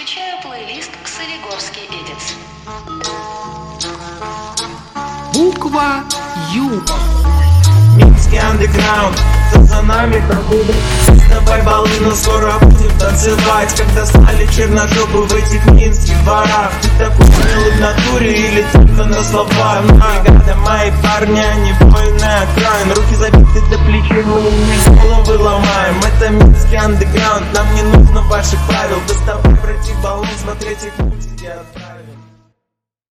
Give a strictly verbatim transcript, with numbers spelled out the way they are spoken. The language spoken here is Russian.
Включаю плейлист «Солигорский Эдитс». Буква Ю. Минский андеграунд, за нами пробуды. Давай волну, скоро будем танцевать. Когда стали черножопы в этих минских дворах. Ты такой смелый в натуре или только на словах? Бригада, мои парни, они воины окраин. Руки забиты до плечей, мы не головы ломаем. Это минский андеграунд, нам не нужно ваших правил. Доставай, братик, баллон, смотреть их мультики.